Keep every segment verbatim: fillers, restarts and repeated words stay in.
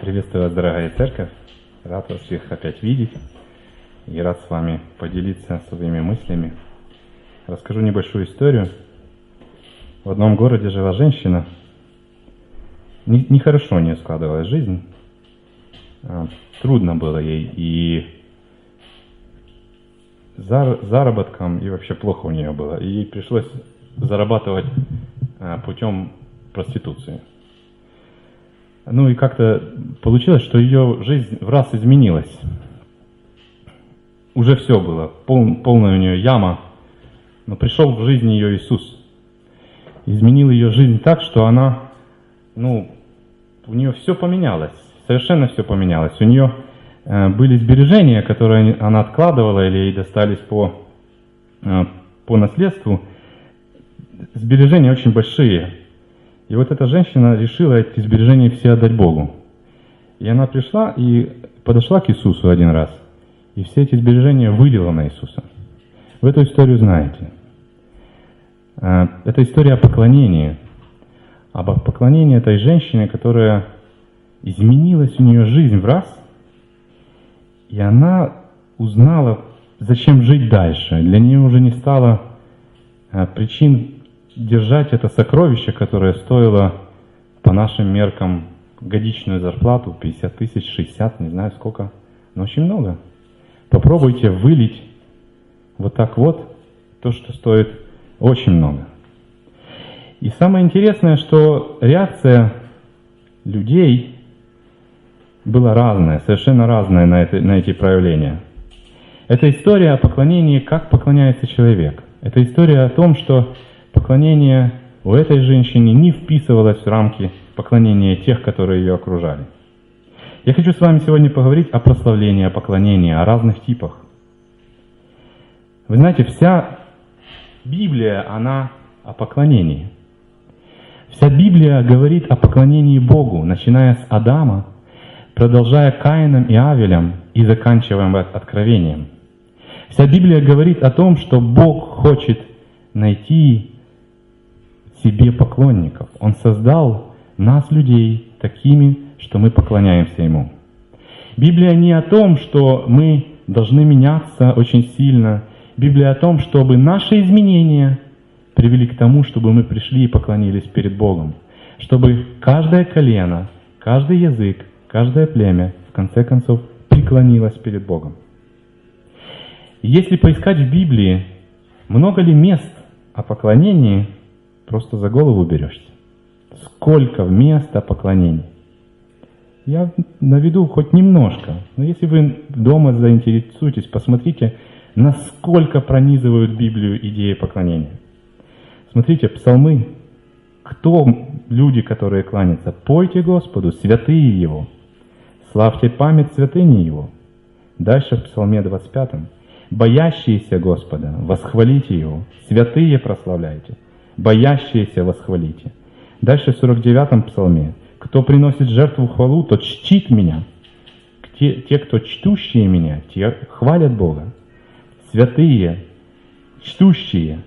Приветствую вас, дорогая церковь. Рад вас всех опять видеть и рад с вами поделиться своими мыслями. Расскажу небольшую историю. В одном городе жила женщина. Нехорошо у нее складывалась жизнь. Трудно было ей и заработком, и вообще плохо у нее было. И ей пришлось зарабатывать путем проституции. Ну и как-то получилось, что ее жизнь в раз изменилась. Уже все было, пол, полная у нее яма. Но пришел в жизнь ее Иисус. Изменил ее жизнь так, что она, ну, у нее все поменялось. Совершенно все поменялось. У нее э, были сбережения, которые она откладывала или ей достались по, э, по наследству. Сбережения очень большие. И вот эта женщина решила эти сбережения все отдать Богу. И она пришла и подошла к Иисусу один раз, и все эти сбережения вылила на Иисуса. Вы эту историю знаете. Это история о поклонении. Об поклонении этой женщине, которая изменилась у нее жизнь в раз, и она узнала, зачем жить дальше. Для нее уже не стало причин держать это сокровище, которое стоило по нашим меркам годичную зарплату, пятьдесят тысяч, шестьдесят, не знаю сколько, но очень много. Попробуйте вылить вот так вот то, что стоит очень много. И самое интересное, что реакция людей была разная, совершенно разная на, это, на эти проявления. Это история о поклонении, как поклоняется человек. Это история о том, что поклонение у этой женщины не вписывалось в рамки поклонения тех, которые ее окружали. Я хочу с вами сегодня поговорить о прославлении, о поклонении, о разных типах. Вы знаете, вся Библия, она о поклонении. Вся Библия говорит о поклонении Богу, начиная с Адама, продолжая Каином и Авелем и заканчивая Откровением. Вся Библия говорит о том, что Бог хочет найти себе поклонников. Он создал нас, людей, такими, что мы поклоняемся Ему. Библия не о том, что мы должны меняться очень сильно. Библия о том, чтобы наши изменения привели к тому, чтобы мы пришли и поклонились перед Богом. Чтобы каждое колено, каждый язык, каждое племя, в конце концов, преклонилось перед Богом. Если поискать в Библии, много ли мест о поклонении, просто за голову берешься. Сколько мест о поклонении. Я наведу хоть немножко, но если вы дома заинтересуетесь, посмотрите, насколько пронизывают Библию идеи поклонения. Смотрите, псалмы. Кто люди, которые кланятся? Пойте Господу, святые Его. Славьте память святыни Его. Дальше в псалме двадцать пятом. Боящиеся Господа, восхвалите Его. Святые прославляйте. Боящиеся восхвалите. Дальше в сорок девятом псалме. Кто приносит жертву хвалу, тот чтит меня. Те, те, кто чтущие меня, те хвалят Бога. Святые, чтущие,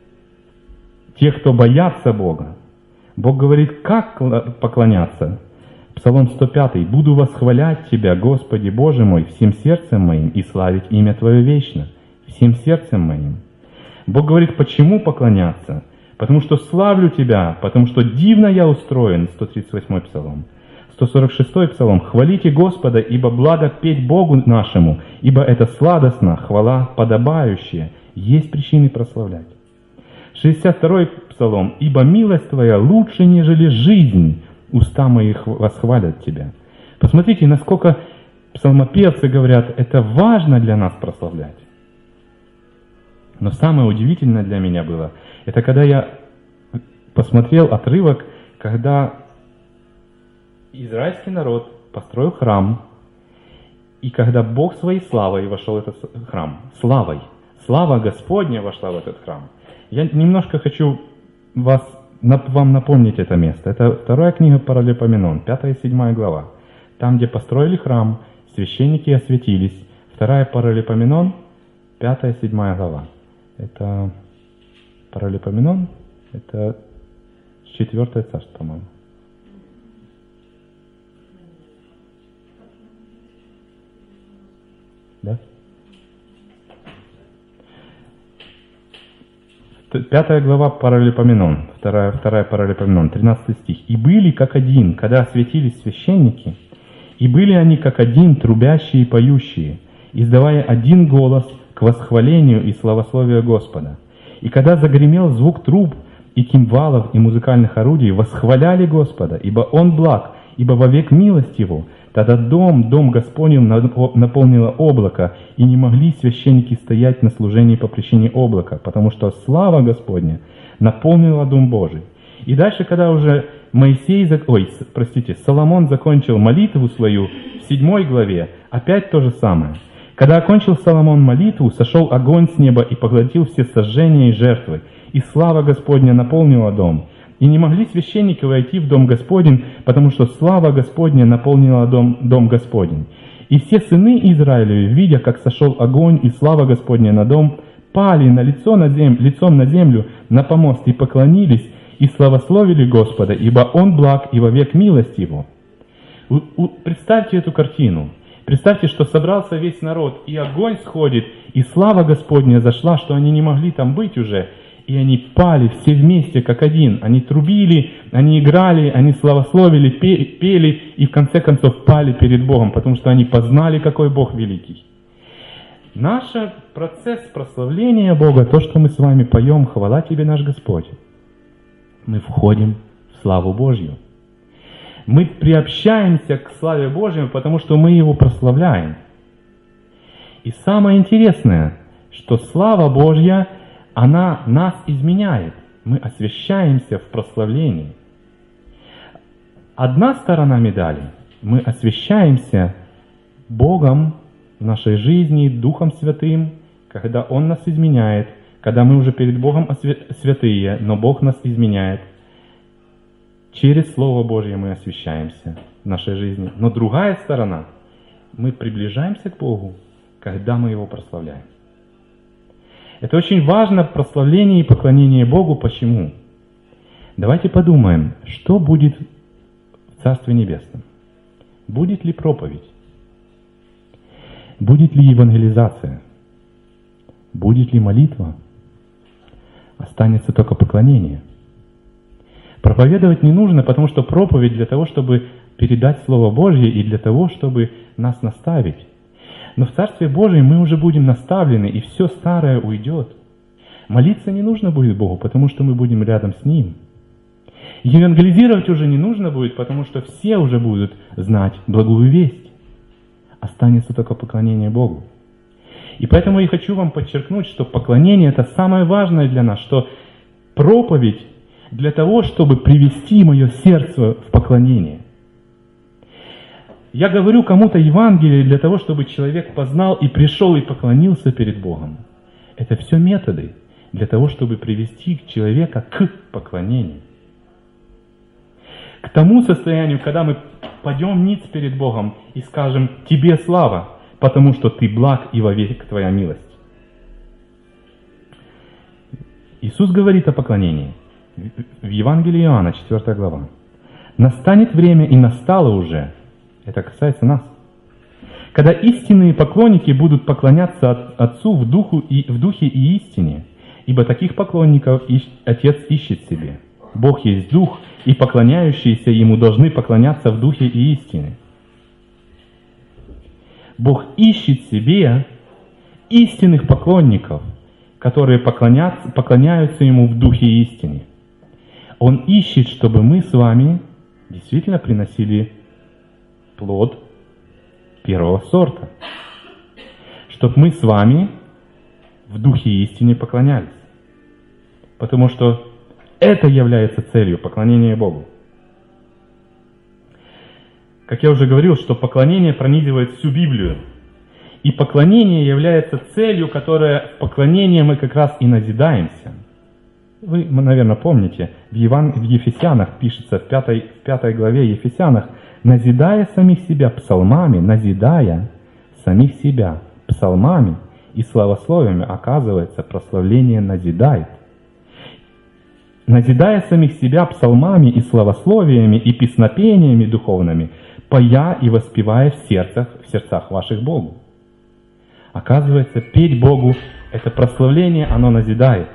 те, кто боятся Бога. Бог говорит, как поклоняться. Псалом сто пятый. «Буду восхвалять Тебя, Господи Боже мой, всем сердцем моим и славить имя Твое вечно». Всем сердцем моим. Бог говорит, почему поклоняться? Потому что славлю Тебя, потому что дивно я устроен. сто тридцать восьмой псалом. сто сорок шестой псалом. «Хвалите Господа, ибо благо петь Богу нашему, ибо это сладостно, хвала подобающая». Есть причины прославлять. шестьдесят второй псалом. «Ибо милость Твоя лучше, нежели жизнь, уста мои восхвалят Тебя». Посмотрите, насколько псалмопевцы говорят, это важно для нас прославлять. Но самое удивительное для меня было, это когда я посмотрел отрывок, когда израильский народ построил храм, и когда Бог своей славой вошел в этот храм, славой, слава Господня вошла в этот храм. Я немножко хочу вас, вам напомнить это место. Это вторая книга Паралипоменон, пятая и седьмая глава. Там, где построили храм, священники осветились. Вторая Паралипоменон, пятая и седьмая глава. Это Паралипоменон, это четвертое царство, по-моему. Да? Пятая глава Паралипоменон, вторая, вторая Паралипоменон, тринадцатый стих. «И были как один, когда осветились священники, и были они как один, трубящие и поющие, издавая один голос к восхвалению и славословию Господа. И когда загремел звук труб и кимвалов и музыкальных орудий, восхваляли Господа, ибо Он благ, ибо вовек милость Его. Тогда дом, дом Господень наполнило облако, и не могли священники стоять на служении по причине облака, потому что слава Господня наполнила дом Божий». И дальше, когда уже Моисей, ой, простите, Соломон закончил молитву свою в седьмой главе, опять то же самое. «Когда окончил Соломон молитву, сошел огонь с неба и поглотил все сожжения и жертвы, и слава Господня наполнила дом. И не могли священники войти в дом Господень, потому что слава Господня наполнила дом, дом Господень. И все сыны Израилевы, видя, как сошел огонь и слава Господня на дом, пали на лицо на зем, лицом на землю, на помост, и поклонились, и славословили Господа, ибо Он благ, и вовек милость Его». У, у, представьте эту картину. Представьте, что собрался весь народ, и огонь сходит, и слава Господня зашла, что они не могли там быть уже. И они пали все вместе, как один. Они трубили, они играли, они славословили, пели, и в конце концов пали перед Богом, потому что они познали, какой Бог великий. Наш процесс прославления Бога, то, что мы с вами поем «Хвала Тебе, наш Господь», мы входим в славу Божью. Мы приобщаемся к славе Божьей, потому что мы Его прославляем. И самое интересное, что слава Божья, она нас изменяет. Мы освящаемся в прославлении. Одна сторона медали – мы освящаемся Богом в нашей жизни, Духом Святым, когда Он нас изменяет, когда мы уже перед Богом святые, но Бог нас изменяет. Через Слово Божье мы освящаемся в нашей жизни. Но другая сторона – мы приближаемся к Богу, когда мы Его прославляем. Это очень важно, прославление и поклонение Богу. Почему? Давайте подумаем, что будет в Царстве Небесном. Будет ли проповедь? Будет ли евангелизация? Будет ли молитва? Останется только поклонение. Проповедовать не нужно, потому что проповедь для того, чтобы передать Слово Божье и для того, чтобы нас наставить. Но в Царстве Божьем мы уже будем наставлены, и все старое уйдет. Молиться не нужно будет Богу, потому что мы будем рядом с Ним. Евангелизировать уже не нужно будет, потому что все уже будут знать благую весть. Останется только поклонение Богу. И поэтому я хочу вам подчеркнуть, что поклонение – это самое важное для нас, что проповедь для того, чтобы привести мое сердце в поклонение. Я говорю кому-то Евангелие для того, чтобы человек познал и пришел и поклонился перед Богом. Это все методы для того, чтобы привести человека к поклонению. К тому состоянию, когда мы падем ниц перед Богом и скажем «Тебе слава, потому что Ты благ и вовек Твоя милость». Иисус говорит о поклонении в Евангелии Иоанна, четвёртая глава. «Настанет время, и настало уже». Это касается нас. Когда истинные поклонники будут поклоняться Отцу в, духу и, в духе и истине, ибо таких поклонников Отец ищет себе. Бог есть Дух, и поклоняющиеся Ему должны поклоняться в духе и истине. Бог ищет себе истинных поклонников, которые поклоняются, поклоняются Ему в духе и истине. Он ищет, чтобы мы с вами действительно приносили плод первого сорта. Чтобы мы с вами в духе истины поклонялись. Потому что это является целью поклонения Богу. Как я уже говорил, что поклонение пронизывает всю Библию. И поклонение является целью, которая в поклонении мы как раз и назидаемся. Вы, наверное, помните, в, Еван... в Ефесянах пишется, в пятой, в пятой главе Ефесянах, назидая самих себя псалмами, назидая самих себя псалмами и славословиями, оказывается, прославление назидает. Назидая самих себя псалмами и славословиями и песнопениями духовными, поя и воспевая в сердцах, в сердцах ваших Богу. Оказывается, петь Богу — это прославление, оно назидает.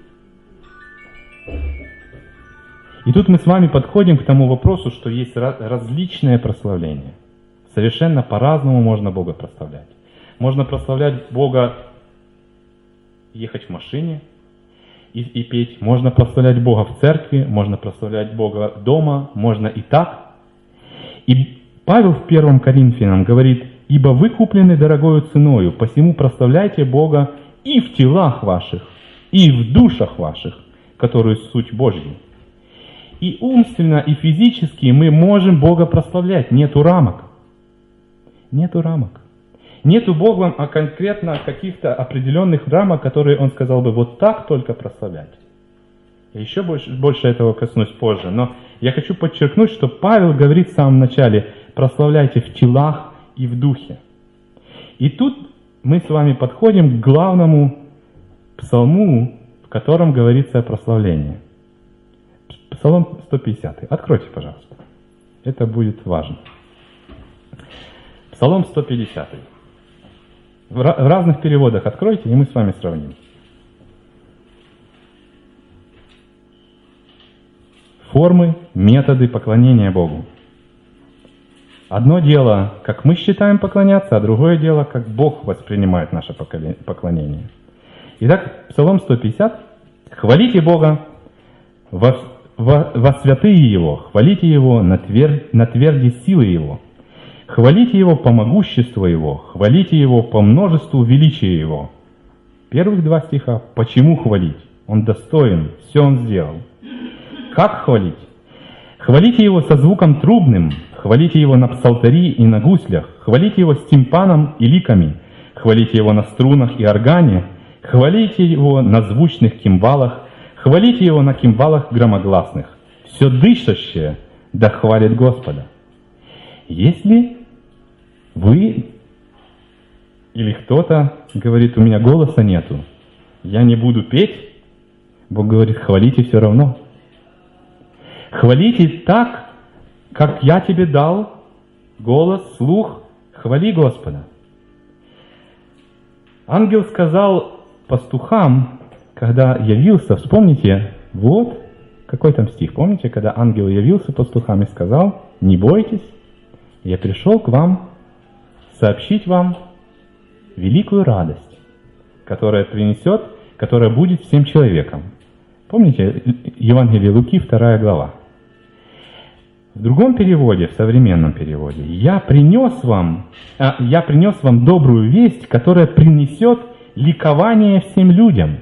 И тут мы с вами подходим к тому вопросу, что есть различное прославление. Совершенно по-разному можно Бога прославлять. Можно прославлять Бога, ехать в машине и, и петь. Можно прославлять Бога в церкви, можно прославлять Бога дома, можно и так. И Павел в первом Коринфянам говорит: «Ибо вы куплены дорогою ценою, посему прославляйте Бога и в телах ваших, и в душах ваших, которую суть Божья». И умственно, и физически мы можем Бога прославлять. Нету рамок. Нету рамок. Нету Бога, а конкретно каких-то определенных рамок, которые Он сказал бы, вот так только прославлять. Я еще больше, больше этого коснусь позже. Но я хочу подчеркнуть, что Павел говорит в самом начале: прославляйте в телах и в духе. И тут мы с вами подходим к главному псалму, в котором говорится о прославлении. Псалом сто пятьдесят. Откройте, пожалуйста. Это будет важно. Псалом сто пятьдесят. В разных переводах откройте, и мы с вами сравним. Формы, методы поклонения Богу. Одно дело, как мы считаем поклоняться, а другое дело, как Бог воспринимает наше поклонение. Итак, Псалом сто пятьдесят. «Хвалите Бога во, во, во святые Его, хвалите Его на, твер, на тверди силы Его, хвалите Его по могуществу Его, хвалите Его по множеству величия Его». Первых два стиха. Почему хвалить? Он достоин, все Он сделал. Как хвалить? Хвалите Его со звуком трубным, хвалите Его на псалтари и на гуслях, хвалите Его с тимпаном и ликами, хвалите Его на струнах и органе, хвалите Его на звучных кимвалах, хвалите Его на кимвалах громогласных. Все дышащее да хвалит Господа. Если вы или кто-то говорит: у меня голоса нету, я не буду петь, Бог говорит: хвалите все равно. Хвалите так, как я тебе дал голос, слух, хвали Господа. Ангел сказал пастухам, когда явился, вспомните, вот какой там стих, помните, когда ангел явился пастухам и сказал: не бойтесь, я пришел к вам сообщить вам великую радость, которая принесет, которая будет всем человекам. Помните, Евангелие Луки, вторая глава. В другом переводе, в современном переводе, «Я принес вам, а, я принес вам добрую весть, которая принесет ликование всем людям».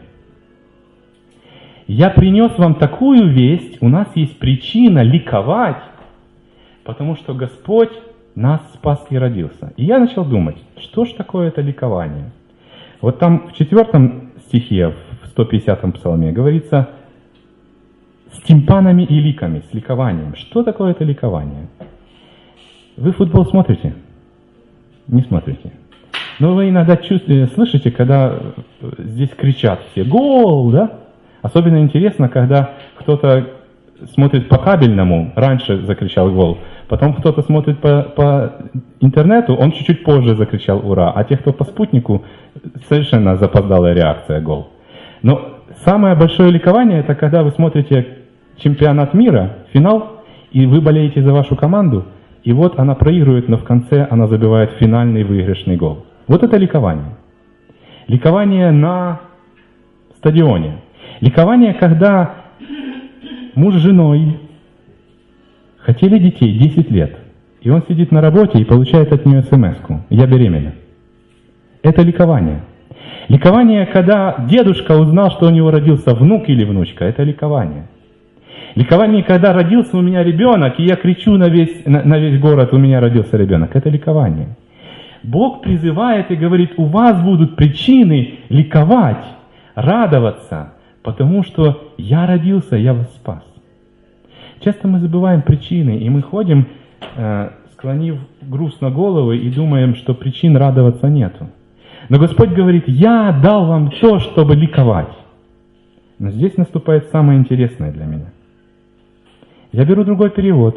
Я принес вам такую весть, у нас есть причина ликовать, потому что Господь нас спас и родился. И я начал думать, что ж такое это ликование? Вот там в четвертом стихе, в сто пятидесятом псалме, говорится: с тимпанами и ликами, с ликованием. Что такое это ликование? Вы футбол смотрите? Не смотрите. Но вы иногда чувствуете, слышите, когда здесь кричат все «Гол!», да? Особенно интересно, когда кто-то смотрит по кабельному, раньше закричал «Гол», потом кто-то смотрит по, по интернету, он чуть-чуть позже закричал «Ура!», а те, кто по спутнику, совершенно запоздалая реакция «Гол». Но самое большое ликование — это когда вы смотрите чемпионат мира, финал, и вы болеете за вашу команду, и вот она проигрывает, но в конце она забивает финальный выигрышный гол. Вот это ликование. Ликование на стадионе. Ликование, когда муж с женой хотели детей десять лет, и он сидит на работе и получает от нее смс-ку: «Я беременна». Это ликование. Ликование, когда дедушка узнал, что у него родился внук или внучка, это ликование. Ликование, когда родился у меня ребенок, и я кричу на весь, на, на весь город: у меня родился ребенок, это ликование. Бог призывает и говорит: у вас будут причины ликовать, радоваться, потому что я родился, я вас спас. Часто мы забываем причины, и мы ходим, э, склонив грустно головы, и думаем, что причин радоваться нету. Но Господь говорит: я дал вам то, чтобы ликовать. Но здесь наступает самое интересное для меня. Я беру другой перевод,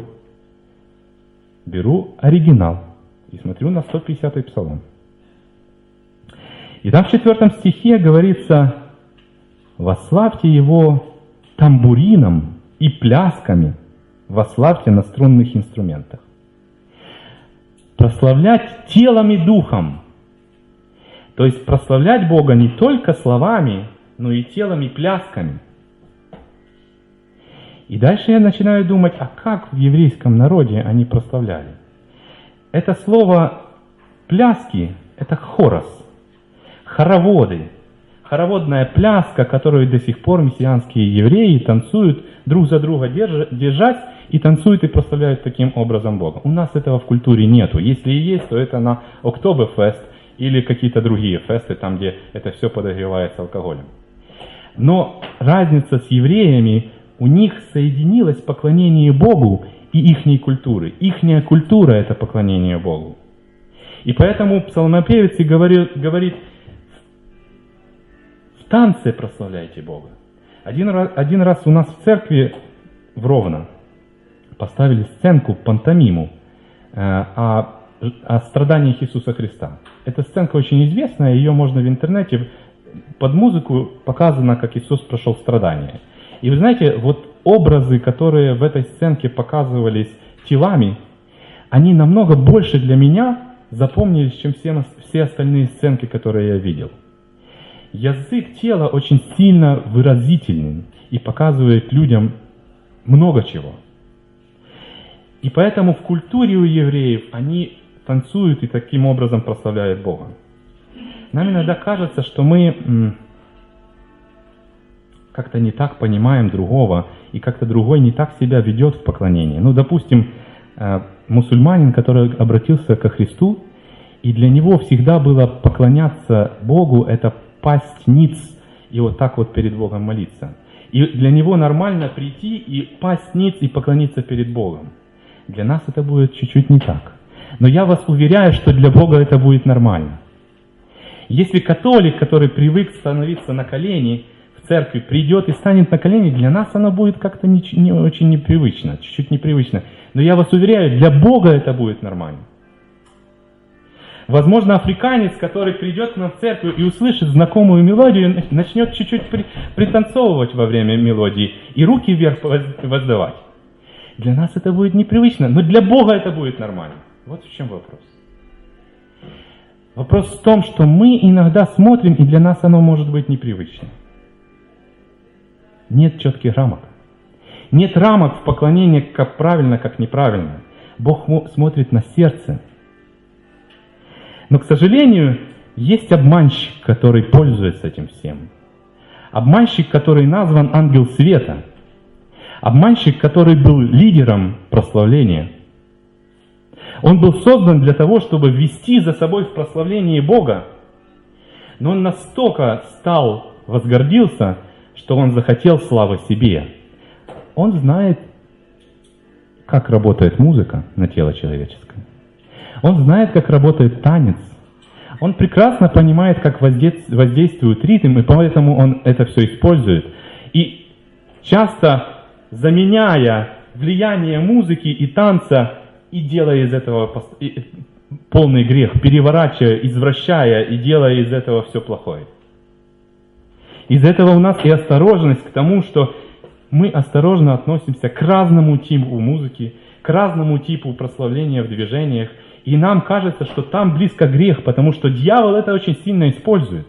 беру оригинал и смотрю на сто пятидесятый псалом. И там в четвертом стихе говорится: «Восславьте его тамбурином и плясками, восславьте на струнных инструментах». Прославлять телом и духом. То есть прославлять Бога не только словами, но и телом и плясками. И дальше я начинаю думать, а как в еврейском народе они прославляли? Это слово «пляски» — это хорос, хороводы, хороводная пляска, которую до сих пор мессианские евреи танцуют, друг за друга держась, и танцуют и прославляют таким образом Бога. У нас этого в культуре нету. Если и есть, то это на Октоберфест или какие-то другие фесты, там, где это все подогревается алкоголем. Но разница с евреями, у них соединилось поклонение Богу и ихней культуры. Ихняя культура — это поклонение Богу. И поэтому псалмопевец и говорит, говорит: в танце прославляйте Бога. Один раз, один раз у нас в церкви в Ровно поставили сценку, пантомиму э, о, о страданиях Иисуса Христа. Эта сценка очень известная, ее можно в интернете, под музыку показано, как Иисус прошел страдания. И вы знаете, вот образы, которые в этой сценке показывались телами, они намного больше для меня запомнились, чем все, все остальные сценки, которые я видел. Язык тела очень сильно выразительный и показывает людям много чего. И поэтому в культуре у евреев они танцуют и таким образом прославляют Бога. Нам иногда кажется, что мы как-то не так понимаем другого, и как-то другой не так себя ведет в поклонении. Ну, допустим, мусульманин, который обратился ко Христу, и для него всегда было поклоняться Богу, это пасть ниц и вот так вот перед Богом молиться. И для него нормально прийти и пасть ниц и поклониться перед Богом. Для нас это будет чуть-чуть не так. Но я вас уверяю, что для Бога это будет нормально. Если католик, который привык становиться на колени в церкви, придет и станет на колени, для нас оно будет как-то не, не очень непривычно, чуть-чуть непривычно. Но я вас уверяю, для Бога это будет нормально. Возможно, африканец, который придет к нам в церковь и услышит знакомую мелодию, начнет чуть-чуть при, пританцовывать во время мелодии и руки вверх воздавать. Для нас это будет непривычно, но для Бога это будет нормально. Вот в чем вопрос. Вопрос в том, что мы иногда смотрим, и для нас оно может быть непривычно. Нет четких рамок. Нет рамок в поклонении, как правильно, как неправильно. Бог смотрит на сердце. Но, к сожалению, есть обманщик, который пользуется этим всем. Обманщик, который назван ангел света. Обманщик, который был лидером прославления. Он был создан для того, чтобы вести за собой в прославлении Бога. Но он настолько стал, возгордился, что он захотел славы себе. Он знает, как работает музыка на тело человеческое. Он знает, как работает танец. Он прекрасно понимает, как воздействует ритм, и поэтому он это все использует. И часто заменяя влияние музыки и танца, и делая из этого полный грех, переворачивая, извращая и делая из этого все плохое. Из этого у нас и осторожность к тому, что мы осторожно относимся к разному типу музыки, к разному типу прославления в движениях, и нам кажется, что там близко грех, потому что дьявол это очень сильно использует.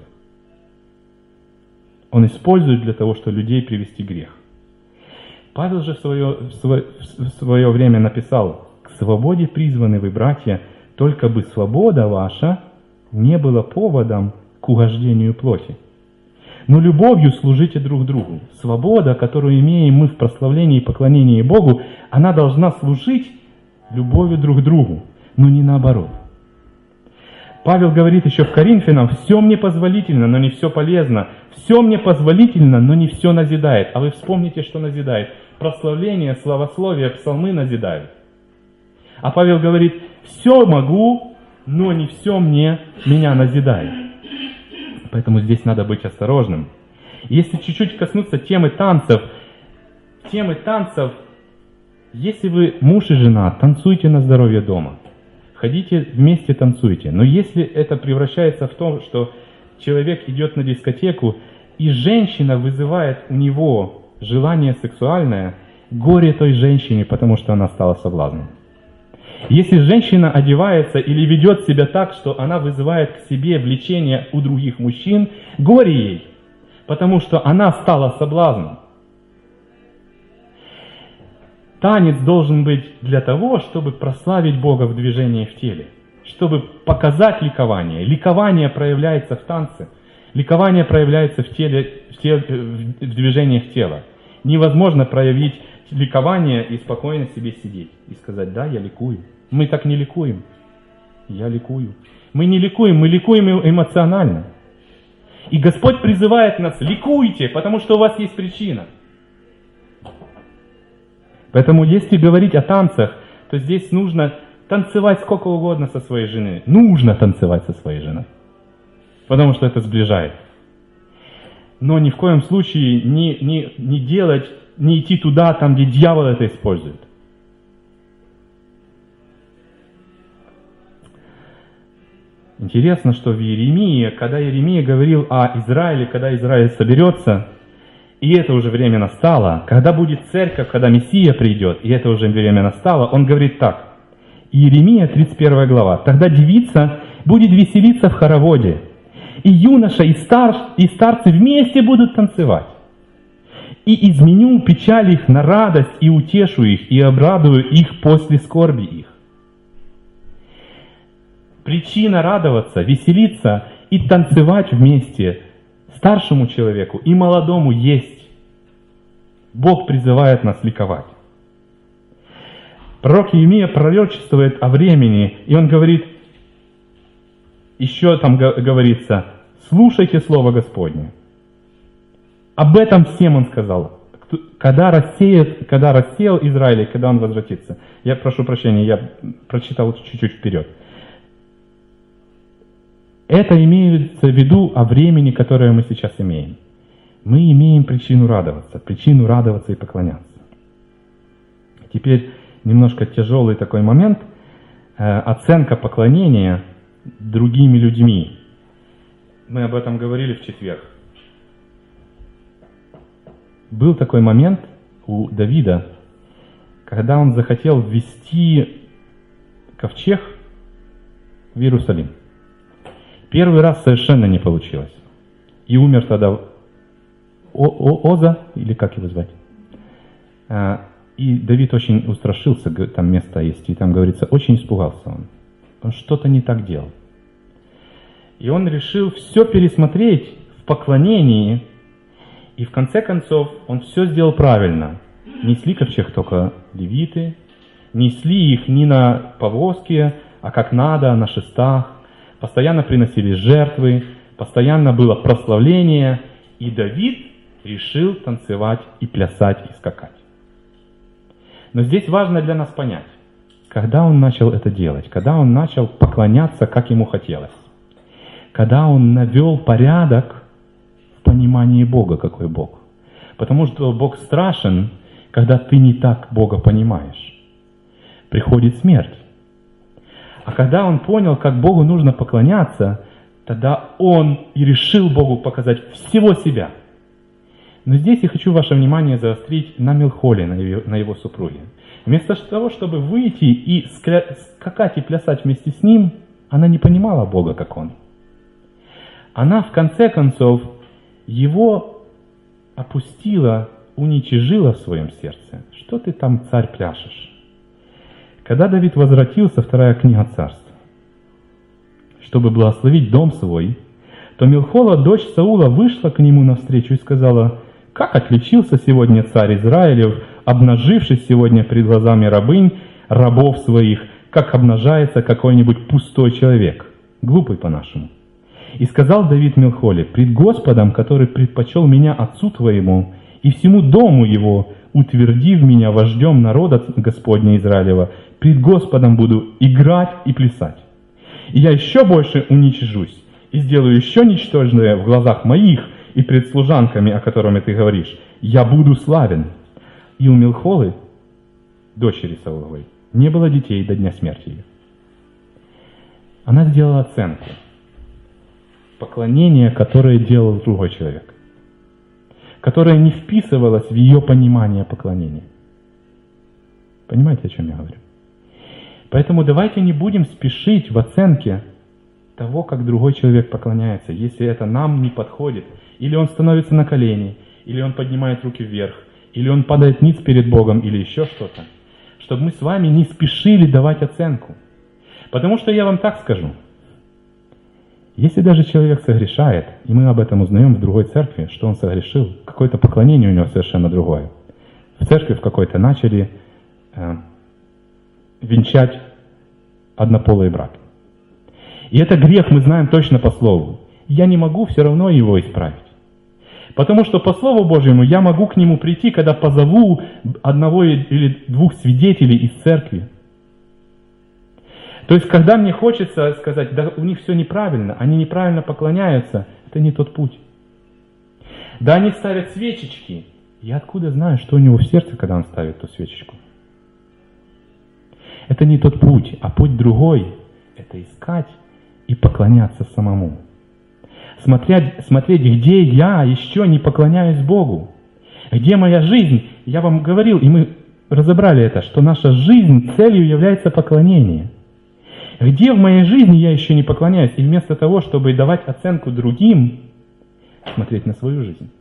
Он использует для того, чтобы людей привести в грех. Павел же в свое, в свое, в свое время написал: «К свободе призваны вы, братья, только бы свобода ваша не была поводом к угождению плоти. Но любовью служите друг другу». Свобода, которую имеем мы в прославлении и поклонении Богу, она должна служить любовью друг к другу, но не наоборот. Павел говорит еще в Коринфянам: «Все мне позволительно, но не все полезно. Все мне позволительно, но не все назидает». А вы вспомните, что назидает. Прославление, славословие, псалмы назидают. А Павел говорит: «Все могу, но не все мне, меня назидает». Поэтому здесь надо быть осторожным. Если чуть-чуть коснуться темы танцев, темы танцев, если вы муж и жена, танцуйте на здоровье дома. Ходите вместе, танцуйте. Но если это превращается в то, что человек идет на дискотеку, и женщина вызывает у него желание сексуальное, горе той женщине, потому что она стала соблазном. Если женщина одевается или ведет себя так, что она вызывает к себе влечение у других мужчин, горе ей, потому что она стала соблазном. Танец должен быть для того, чтобы прославить Бога в движении в теле, чтобы показать ликование. Ликование проявляется в танце, ликование проявляется в теле, в, теле, в движениях тела. Невозможно проявить ликование и спокойно себе сидеть и сказать: да, я ликую. Мы так не ликуем. Я ликую. Мы не ликуем, мы ликуем эмоционально. И Господь призывает нас: ликуйте, потому что у вас есть причина. Поэтому если говорить о танцах, то здесь нужно танцевать сколько угодно со своей женой. Нужно танцевать со своей женой. Потому что это сближает. Но ни в коем случае не, не, не делать, не идти туда, там, где дьявол это использует. Интересно, что в Иеремии, когда Иеремия говорил о Израиле, когда Израиль соберется, и это уже время настало, когда будет церковь, когда Мессия придет, и это уже время настало, он говорит так. Иеремия, тридцать первая глава. «Тогда девица будет веселиться в хороводе, и юноша, и, старш, и старцы вместе будут танцевать. И изменю печаль их на радость, и утешу их, и обрадую их после скорби их». Причина радоваться, веселиться и танцевать вместе старшему человеку и молодому есть. Бог призывает нас ликовать. Пророк Иеремия пророчествует о времени, и он говорит, еще там говорится: слушайте слово Господне. Об этом всем он сказал. Когда рассеет, когда рассеял Израиль, когда он возвратится. Я прошу прощения, я прочитал чуть-чуть вперед. Это имеется в виду о времени, которое мы сейчас имеем. Мы имеем причину радоваться, причину радоваться и поклоняться. Теперь немножко тяжелый такой момент. Э, оценка поклонения другими людьми. Мы об этом говорили в четверг. Был такой момент у Давида, когда он захотел ввести ковчег в Иерусалим. Первый раз совершенно не получилось. И умер тогда О- О- Оза, или как его звать. И Давид очень устрашился, там место есть, и там говорится, очень испугался он. Он что-то не так делал. И он решил все пересмотреть в поклонении, и в конце концов он все сделал правильно. Несли ковчег только левиты, несли их не на повозке, а как надо, на шестах. Постоянно приносили жертвы, постоянно было прославление, и Давид решил танцевать и плясать и скакать. Но здесь важно для нас понять, когда он начал это делать, когда он начал поклоняться, как ему хотелось, когда он навел порядок в понимании Бога, какой Бог. Потому что Бог страшен, когда ты не так Бога понимаешь. Приходит смерть. А когда он понял, как Богу нужно поклоняться, тогда он и решил Богу показать всего себя. Но здесь я хочу ваше внимание заострить на Милхоле, на его, на его супруге. Вместо того, чтобы выйти и скакать и плясать вместе с ним, она не понимала Бога, как он. Она, в конце концов, его опустила, уничижила в своем сердце. Что ты там, царь, пляшешь? Когда Давид возвратился, вторая книга Царств, чтобы благословить дом свой, то Милхола, дочь Саула, вышла к нему навстречу и сказала: «Как отличился сегодня царь Израилев, обнажившись сегодня пред глазами рабынь, рабов своих, как обнажается какой-нибудь пустой человек, глупый по-нашему». И сказал Давид Милхоле: «Пред Господом, который предпочел меня отцу твоему и всему дому его, утвердив меня вождем народа Господня Израилева, пред Господом буду играть и плясать. И я еще больше уничижусь, и сделаю еще ничтожное в глазах моих и пред служанками, о которых ты говоришь. Я буду славен». И у Милхолы, дочери Сауловой, не было детей до дня смерти ее. Она сделала оценку. поклонение, которое делал другой человек, которое не вписывалось в ее понимание поклонения. Понимаете, о чем я говорю? Поэтому давайте не будем спешить в оценке того, как другой человек поклоняется, если это нам не подходит. Или он становится на колени, или он поднимает руки вверх, или он падает ниц перед Богом, или еще что-то. Чтобы мы с вами не спешили давать оценку. Потому что я вам так скажу. Если даже человек согрешает, и мы об этом узнаем в другой церкви, что он согрешил, какое-то поклонение у него совершенно другое. В церкви в какой-то начали э, венчать однополые браки. И это грех, мы знаем точно по Слову. Я не могу все равно его исправить. Потому что по Слову Божьему я могу к нему прийти, когда позову одного или двух свидетелей из церкви. То есть, когда мне хочется сказать, да у них все неправильно, они неправильно поклоняются, это не тот путь. Да они ставят свечечки. Я откуда знаю, что у него в сердце, когда он ставит ту свечечку? Это не тот путь, а путь другой. Это искать и поклоняться самому. Смотреть, смотреть, где я еще не поклоняюсь Богу. Где моя жизнь? Я вам говорил, и мы разобрали это, что наша жизнь целью является поклонение. Где в моей жизни я еще не поклоняюсь? И вместо того, чтобы давать оценку другим, смотреть на свою жизнь.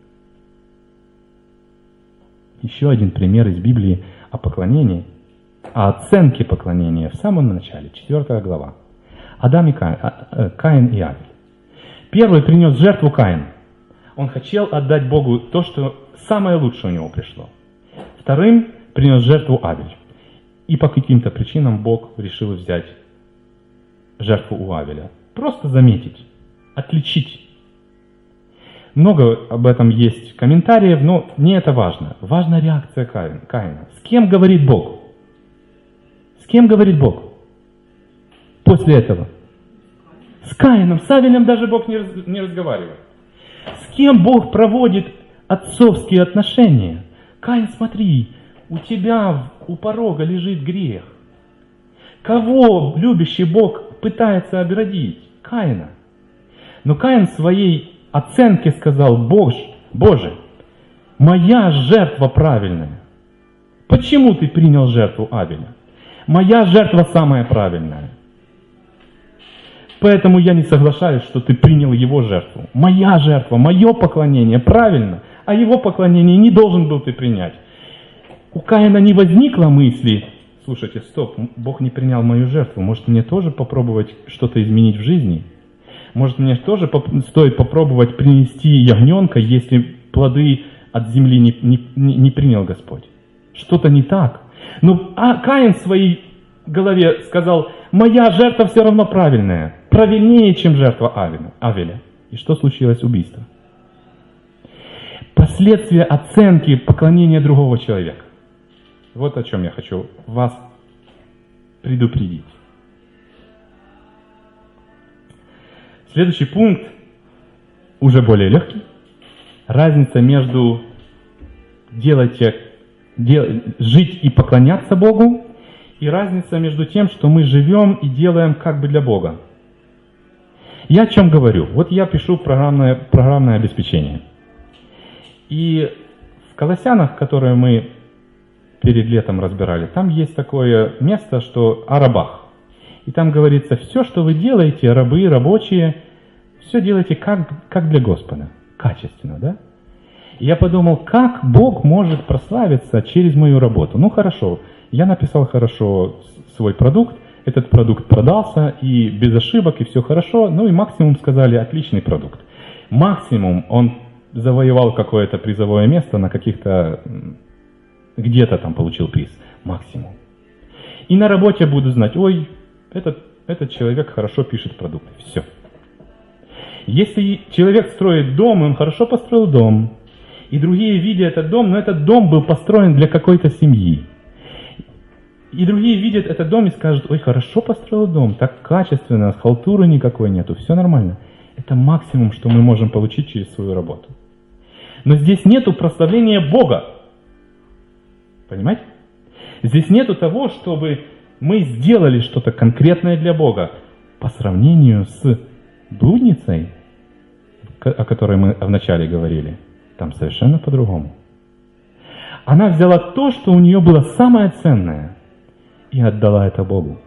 Еще один пример из Библии о поклонении, о оценке поклонения в самом начале, четвёртая глава. Адам и Каин, Каин и Авель. Первый принес жертву Каин. Он хотел отдать Богу то, что самое лучшее у него пришло. Вторым принес жертву Авель. И по каким-то причинам Бог решил взять жертву у Авеля. Просто заметить, отличить. Много об этом есть комментариев, но не это важно. Важна реакция Каина. С кем говорит Бог? С кем говорит Бог? После этого. С Каином, с Авелем даже Бог не, раз, не разговаривает. С кем Бог проводит отцовские отношения? Каин, смотри, у тебя у порога лежит грех. Кого любящий Бог пытается оградить? Каина. Но Каин в своей оценке сказал: Боже, Боже, моя жертва правильная. Почему ты принял жертву Авеля? Моя жертва самая правильная. Поэтому я не соглашаюсь, что ты принял его жертву. Моя жертва, мое поклонение правильно, а его поклонение не должен был ты принять. У Каина не возникло мысли: слушайте, стоп, Бог не принял мою жертву, может мне тоже попробовать что-то изменить в жизни? Может мне тоже поп- стоит попробовать принести ягненка, если плоды от земли не, не, не принял Господь? Что-то не так. Но а Каин в своей голове сказал: моя жертва все равно правильная, правильнее, чем жертва Авеля. И что случилось? Убийство. Последствия оценки поклонения другого человека. Вот о чем я хочу вас предупредить. Следующий пункт уже более легкий. Разница между делайте, дел, жить и поклоняться Богу, и разница между тем, что мы живем и делаем как бы для Бога. Я о чем говорю? Вот я пишу программное, программное обеспечение. И в Колоссянах, которые мы перед летом разбирали, там есть такое место, что о рабах. И там говорится: все, что вы делаете, рабы, рабочие, все делайте как, как для Господа. Качественно, да? И я подумал, как Бог может прославиться через мою работу? Ну хорошо, я написал хорошо свой продукт, этот продукт продался, и без ошибок, и все хорошо, ну и максимум сказали: отличный продукт. Максимум он завоевал какое-то призовое место на каких-то, где-то там получил приз. Максимум. И на работе буду знать: ой, этот, этот человек хорошо пишет продукты. Все. Если человек строит дом, и он хорошо построил дом, и другие видят этот дом, но этот дом был построен для какой-то семьи. И другие видят этот дом и скажут: ой, хорошо построил дом, так качественно, халтуры никакой нету, все нормально. Это максимум, что мы можем получить через свою работу. Но здесь нету прославления Бога. Понимаете? Здесь нету того, чтобы мы сделали что-то конкретное для Бога. По сравнению с блудницей, о которой мы вначале говорили, там совершенно по-другому. Она взяла то, что у нее было самое ценное, и отдала это Богу.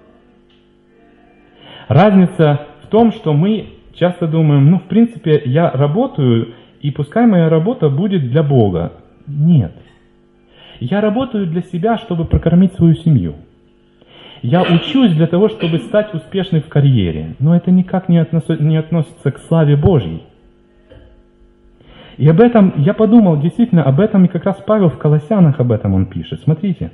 Разница в том, что мы часто думаем, ну, в принципе, я работаю, и пускай моя работа будет для Бога. Нет. Я работаю для себя, чтобы прокормить свою семью. Я учусь для того, чтобы стать успешной в карьере, но это никак не относится к славе Божьей. И об этом я подумал, действительно, об этом и как раз Павел в Колоссянах об этом он пишет. Смотрите.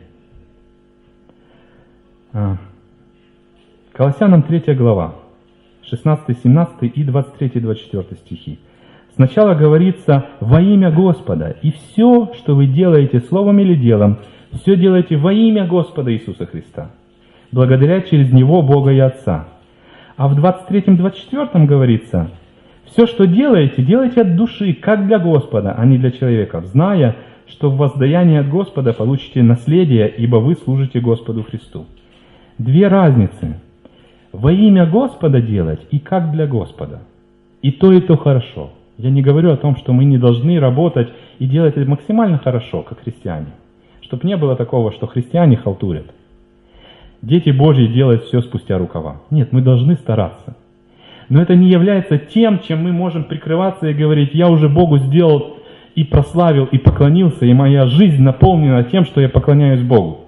Колоссянам третья глава, шестнадцатый, семнадцатый и двадцать третий, двадцать четвёртый стихи. Сначала говорится «во имя Господа», и все, что вы делаете словом или делом, все делайте во имя Господа Иисуса Христа, благодаря через Него Бога и Отца. А в двадцать третьем, двадцать четвёртом говорится «все, что делаете, делайте от души, как для Господа, а не для человеков, зная, что в воздаянии от Господа получите наследие, ибо вы служите Господу Христу». Две разницы. Во имя Господа делать и как для Господа. И то, и то хорошо. Я не говорю о том, что мы не должны работать и делать это максимально хорошо, как христиане. Чтобы не было такого, что христиане халтурят. Дети Божьи делают все спустя рукава. Нет, мы должны стараться. Но это не является тем, чем мы можем прикрываться и говорить, я уже Богу сделал и прославил, и поклонился, и моя жизнь наполнена тем, что я поклоняюсь Богу.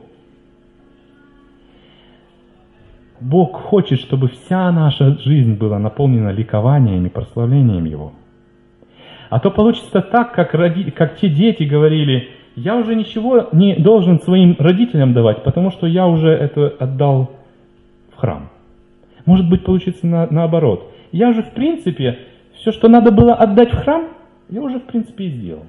Бог хочет, чтобы вся наша жизнь была наполнена ликованием и прославлением Его. А то получится так, как, роди... как те дети говорили, я уже ничего не должен своим родителям давать, потому что я уже это отдал в храм. Может быть, получится на... наоборот. Я уже, в принципе, все, что надо было отдать в храм, я уже, в принципе, и сделал.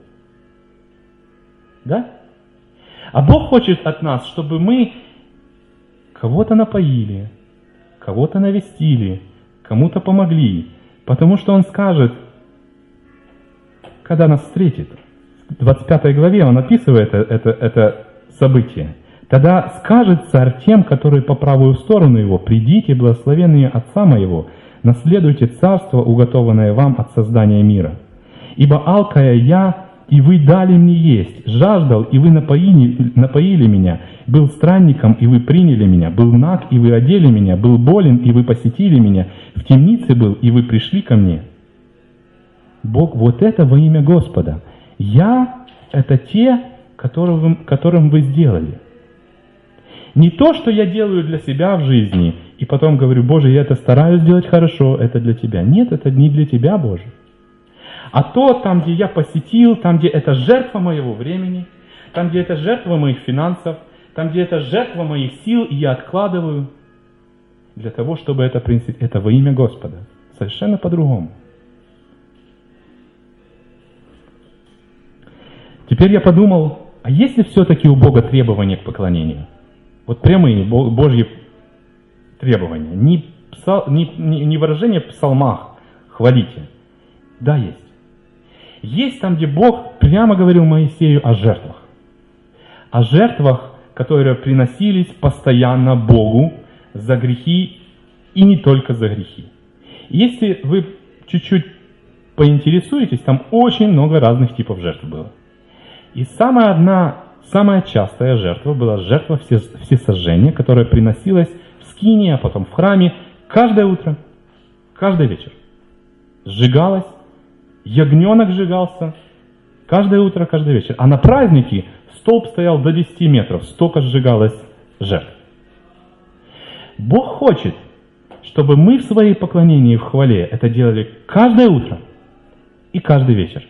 Да? А Бог хочет от нас, чтобы мы кого-то напоили, кого-то навестили, кому-то помогли, потому что Он скажет, когда нас встретит, в двадцать пятой главе Он описывает это, это, это событие. «Тогда скажет царь тем, которые по правую сторону его, придите, благословенные Отца моего, наследуйте царство, уготованное вам от создания мира. Ибо алкая я, и вы дали мне есть, жаждал, и вы напоили, напоили меня, был странником, и вы приняли меня, был наг, и вы одели меня, был болен, и вы посетили меня, в темнице был, и вы пришли ко мне». Бог, вот это во имя Господа. Я — это те, которым, которым вы сделали. Не то, что я делаю для себя в жизни, и потом говорю, Боже, я это стараюсь сделать хорошо, это для Тебя. Нет, это не для Тебя, Боже. А то, там, где я посетил, там, где это жертва моего времени, там, где это жертва моих финансов, там, где это жертва моих сил, и я откладываю для того, чтобы это принести, это во имя Господа. Совершенно по-другому. Теперь я подумал, а есть ли все-таки у Бога требования к поклонению? Вот прямые Божьи требования. Не, псал, не, не, не выражение в псалмах «хвалите». Да, есть. Есть там, где Бог прямо говорил Моисею о жертвах. О жертвах, которые приносились постоянно Богу за грехи и не только за грехи. Если вы чуть-чуть поинтересуетесь, там очень много разных типов жертв было. И самая одна, самая частая жертва была жертва всесожжения, которая приносилась в скинии, а потом в храме каждое утро, каждый вечер. Сжигалась, ягненок сжигался каждое утро, каждый вечер. А на праздники столб стоял до десяти метров, столько сжигалось жертв. Бог хочет, чтобы мы в своей поклонении и в хвале это делали каждое утро и каждый вечер.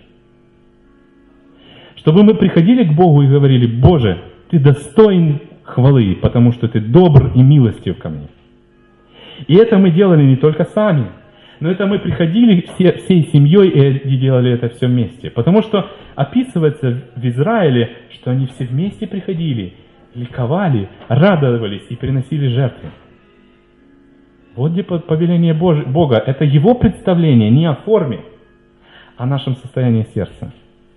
Чтобы мы приходили к Богу и говорили, Боже, Ты достоин хвалы, потому что Ты добр и милостив ко мне. И это мы делали не только сами, но это мы приходили все, всей семьей и делали это все вместе. Потому что описывается в Израиле, что они все вместе приходили, ликовали, радовались и приносили жертвы. Вот где повеление Бога. Это Его представление не о форме, а о нашем состоянии сердца.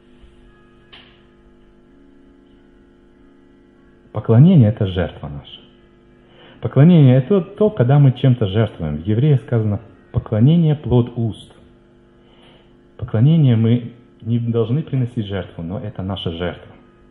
Поклонение – это жертва наша. Поклонение – это то, когда мы чем-то жертвуем. В Евреях сказано «поклонение – плод уст». Поклонение мы не должны приносить жертву, но это наша жертва.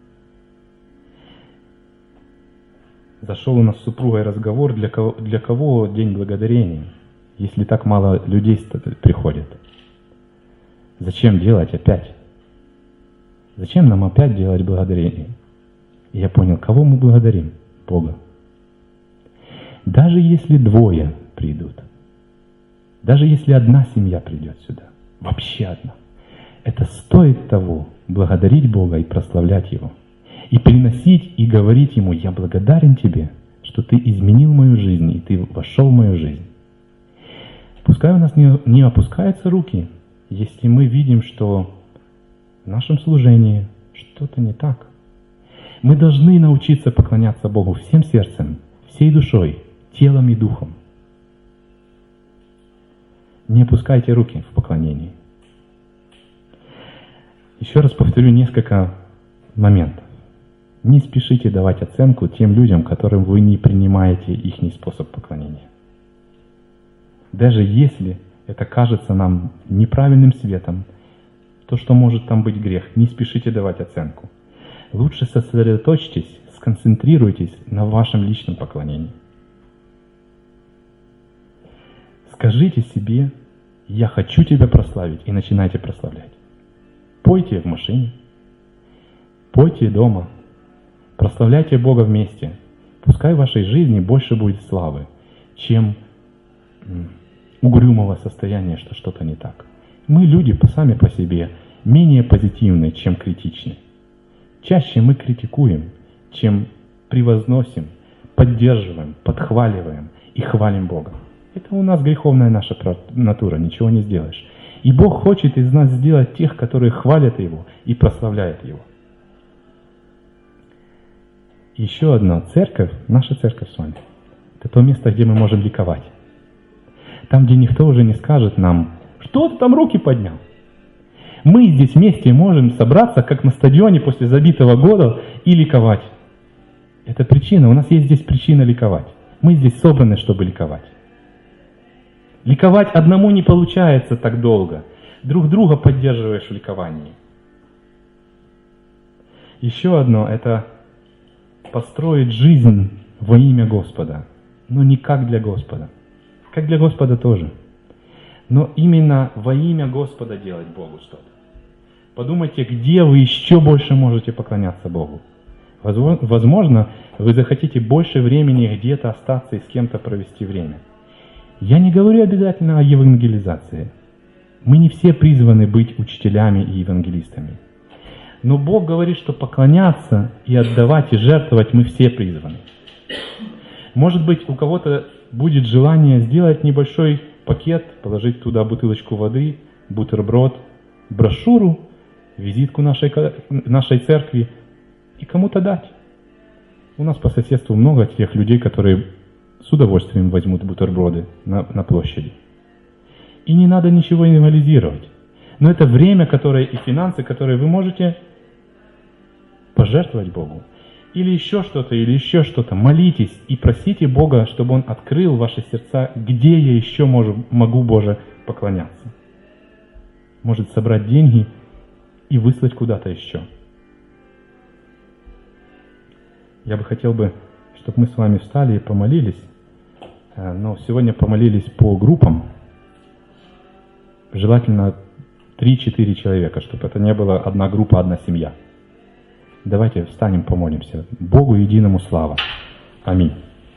Зашел у нас с супругой разговор, для кого, для кого День Благодарения, если так мало людей приходит. Зачем делать опять? Зачем нам опять делать благодарение? И я понял, кого мы благодарим? Бога. Даже если двое придут, даже если одна семья придет сюда, вообще одна, это стоит того благодарить Бога и прославлять Его. И приносить и говорить Ему: я благодарен Тебе, что Ты изменил мою жизнь, и Ты вошел в мою жизнь. Пускай у нас не, не опускаются руки, если мы видим, что в нашем служении что-то не так. Мы должны научиться поклоняться Богу всем сердцем, всей душой, телом и духом. Не опускайте руки в поклонении. Еще раз повторю несколько моментов. Не спешите давать оценку тем людям, которым вы не принимаете их способ поклонения. Даже если это кажется нам неправильным светом, то, что может там быть грех, не спешите давать оценку. Лучше сосредоточьтесь, сконцентрируйтесь на вашем личном поклонении. Скажите себе: я хочу Тебя прославить, и начинайте прославлять. Пойте в машине, пойте дома, прославляйте Бога вместе. Пускай в вашей жизни больше будет славы, чем угрюмого состояния, что что-то не так. Мы, люди, сами по себе, менее позитивны, чем критичны. Чаще мы критикуем, чем превозносим, поддерживаем, подхваливаем и хвалим Бога. Это у нас греховная наша натура, ничего не сделаешь. И Бог хочет из нас сделать тех, которые хвалят Его и прославляют Его. Еще одна церковь, наша церковь с вами, это то место, где мы можем ликовать. Там, где никто уже не скажет нам: что ты там руки поднял? Мы здесь вместе можем собраться, как на стадионе после забитого года, и ликовать. Это причина, у нас есть здесь причина ликовать. Мы здесь собраны, чтобы ликовать. Ликовать одному не получается так долго. Друг друга поддерживаешь в ликовании. Еще одно – это построить жизнь во имя Господа, но не как для Господа. Как для Господа тоже. Но именно во имя Господа делать Богу что-то. Подумайте, где вы еще больше можете поклоняться Богу. Возможно, вы захотите больше времени где-то остаться и с кем-то провести время. Я не говорю обязательно о евангелизации. Мы не все призваны быть учителями и евангелистами. Но Бог говорит, что поклоняться и отдавать, и жертвовать мы все призваны. Может быть, у кого-то будет желание сделать небольшой пакет, положить туда бутылочку воды, бутерброд, брошюру, визитку нашей, нашей церкви и кому-то дать. У нас по соседству много тех людей, которые с удовольствием возьмут бутерброды на, на площади. И не надо ничего инвалидизировать. Но это время, которое и финансы, которые вы можете пожертвовать Богу. Или еще что-то, или еще что-то. Молитесь и просите Бога, чтобы Он открыл ваши сердца, где я еще можу, могу, Боже, поклоняться. Может собрать деньги и выслать куда-то еще. Я бы хотел бы, чтобы мы с вами встали и помолились. Но сегодня помолились по группам. Желательно три-четыре человека, чтобы это не была одна группа, одна семья. Давайте встанем, помолимся. Богу единому слава. Аминь.